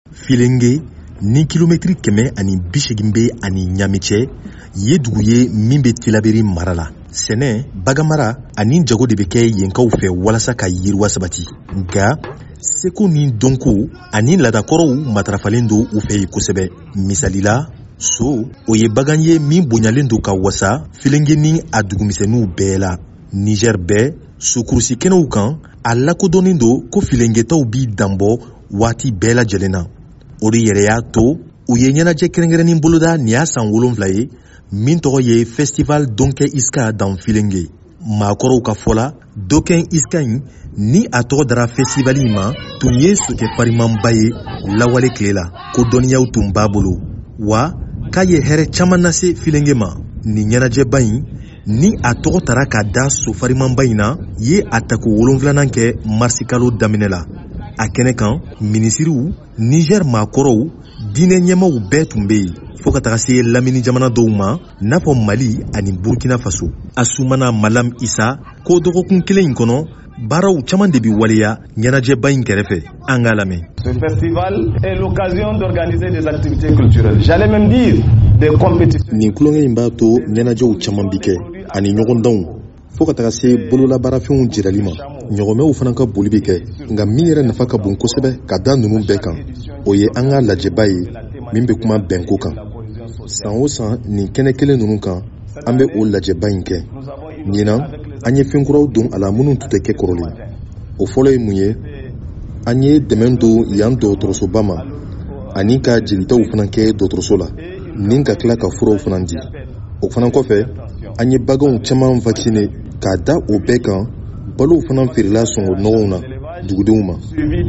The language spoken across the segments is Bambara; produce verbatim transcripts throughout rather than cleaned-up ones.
Filenge ni kilometri kɛmɛ ani bi segin bɛ ani ɲami cɛ ye dugu ye min bɛ Tilaberi mara la. Sɛnɛ, baganmara ani jago de bɛ kɛ yenkaw fɛ walasa ka yiriwa sabati. Nka seko ni dɔnko ani ladakɔrɔw matarafalen don u fɛ yen kosɛbɛ. Misalila, so o ye bagan ye min bonyalen don ka wasa Filenge ni a dugumisɛnninw bɛɛ la. Niger bɛɛ sokurusi kɛnɛw kan a lakodɔnnen don ko filengetaw bi danbɔ waati bɛɛ lajɛlen na. O de yɛrɛ y'a to u ye ɲɛnajɛ kɛrɛnkɛrɛnnin boloda nin y'a san wolonwula ye min tɔgɔ ye Festival Donkɛ Iska dans Filenge. Maakɔrɔw ka fɔ la Donkɛ Iska in ni a tɔgɔ dara festival in ma tun ye sokɛ farimanba ye lawale tile la ko dɔnniyaw tun b'a bolo wa k'a ye hɛrɛ caman lase Filenge ma. Nin ɲɛnajɛba in ni a tɔgɔ tara ka da sofarimanba in na ye a tako wolonwulanan kɛ marisi kalo daminɛ la. A kɛnɛ kan minisiriw, Niger maakɔrɔw, diinɛ ɲɛmaw bɛɛ tun bɛ yen fo ka taga se Lamini jamana dɔw ma n'a fɔ Mali ani Burkina Faso. Asumana Malam Isa ko dɔgɔkun kelen in kɔnɔ baaraw caman de bi waleya ɲɛnajɛba in kɛrɛfɛ. An k'a lamɛn. Ce festival est l'occasion d'organiser des activités culturelles. J'allais même dire des compétitions. Nin kulonkɛ in b'a to ɲɛnajɛw caman bi kɛ ani ɲɔgɔndanw fo ka taga se bololabaarafɛnw jirali ma. Ɲɔgɔnmɛw fana ka boli bɛ kɛ nka min yɛrɛ nafa ka bon kosɛbɛ ka da ninnu bɛɛ kan o ye an ka lajɛba ye min bɛ kuma bɛnko kan. San o san nin kɛnɛ kelen ninnu kan an bɛ o lajɛba in kɛ. Ɲinan an ye fɛn kuraw don a la minnu tun tɛ kɛ kɔrɔlen. O fɔlɔ ye mun ye? An ye dɛmɛ don yan dɔgɔtɔrɔsoba ma ani ka jelitaw fana kɛ dɔgɔtɔrɔso la ni ka tila ka furaw fana di. O fana kɔfɛ an ye baganw caman vacciner k'a da o bɛɛ kan balow fana feerela sɔngɔ nɔgɔw na dugudenw ma.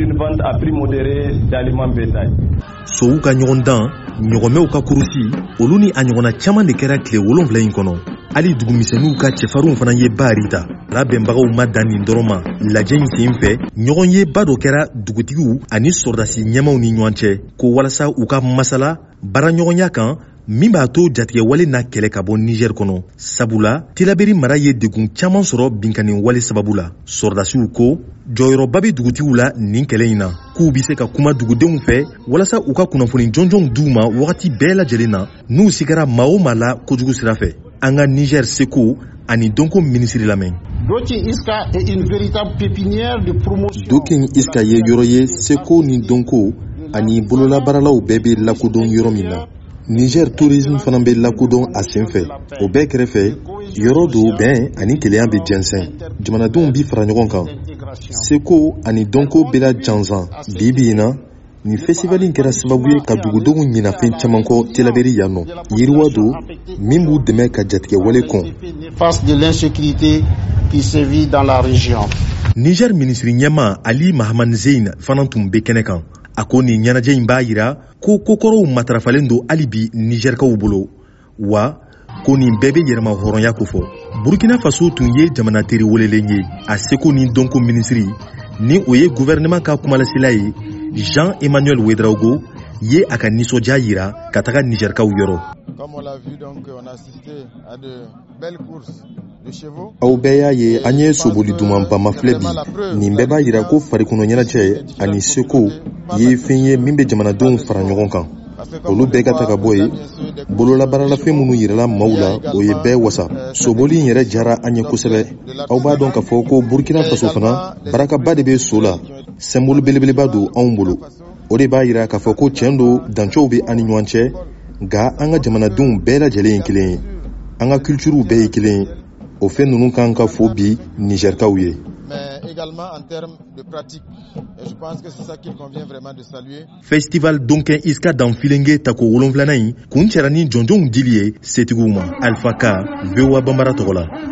Sow ka ɲɔgɔndan, ɲɔgɔnmɛw ka kurusi, olu ni a ɲɔgɔnna caman de kɛra tile wolonwula in kɔnɔ. Hali dugumisɛnninw ka cɛfarinw fana ye baari ta. Labɛnbagaw ma dan nin dɔrɔn ma. Lajɛ in sen fɛ, ɲɔgɔn ye ba dɔ kɛra dugutigiw ani sɔrɔdasi ɲɛmaw ni ɲɔgɔn cɛ ko walasa u ka masala baaraɲɔgɔnya kan min b'a to jatigɛ wale n'a kɛlɛ ka bɔ Niger kɔnɔ. Sabula, Tilaberi mara ye degun caman sɔrɔ binkani wale sababu la. Sɔrɔdasiw ko jɔyɔrɔba bɛ dugutigiw la nin kɛlɛ in na k'u bɛ se ka kuma dugudenw fɛ walasa u ka kunnafoni jɔnjɔnw d'u ma wagati bɛɛ lajɛlen na n'u sigara maa o maa la kojugu sira fɛ. An ka Niger seko ani dɔnko minisiri lamɛn. Dokin Iska est une véritable pépinière de promotion. Dokin Iska ye yɔrɔ ye seko ni dɔnko ani bololabaaralaw bɛɛ bɛ lakodɔn yɔrɔ min na. Niger tourisme fana bɛ lakodɔn a sen fɛ. O bɛɛ kɛrɛfɛ yɔrɔ do bɛn ani kelenya bɛ jɛnsɛn. Jamanadenw bi fara ɲɔgɔn kan. Seko ani dɔnko bɛ la jansan bi bi in na nin festival in kɛra sababu ye ka dugudenw ɲina fɛn caman kɔ Tilaberi yan nɔ. Yiriwa do min b'u dɛmɛ ka jatigɛ wale kɔn. Face de l'insécurité qui sévit dans la région. Niger minisiri ɲɛma Ali Mahamane Zein fana tun bɛ kɛnɛ kan. A ko nin ɲɛnajɛ in b'a yira ko kokɔrɔw matarafalen don hali bi Nigerkaw bolo wa ko nin bɛɛ bɛ yɛrɛma hɔrɔnya ko fɔ. Burkina Faso tun ye jamana teri welelen ye a seko ni dɔnko minisiri ni o ye gouvernement ka kumalasila ye Jean-Emmanuel Ouedraogo ye a ka nisɔndiya yira ka taga Nigerkaw yɔrɔ. Aw bɛɛ y'a ye an ye soboli duman bama filɛ bi nin bɛɛ b'a yira ko farikɔnɔ ɲɛnajɛ ani seko ye fɛn ye min bɛ jamanadenw fara ɲɔgɔn kan. Olu bɛɛ ka taga bɔ ye bololabaaralafɛn minnu yirala maaw la o ye bɛɛ wasa. Soboli in yɛrɛ jara an ye kosɛbɛ. Aw b'a dɔn k'a fɔ ko Burkina Faso fana barakaba de bɛ so la symbole belebeleba don anw bolo. O de b'a yira k'a fɔ ko tiɲɛ don dancɛw bɛ an ni ɲɔgɔn cɛ nka an ka jamanadenw bɛɛ lajɛlen ye kelen ye. An ka culturew bɛɛ ye kelen ye. O fɛn ninnu kan ka fɔ bi Nigerkaw ye. Festival Donkɛ Iska dans Filenge tako wolonwulanan in kun cɛra ni jɔnjɔnw dili ye setigiw ma. Alpha Ka, V O A Bambara tɔgɔ la.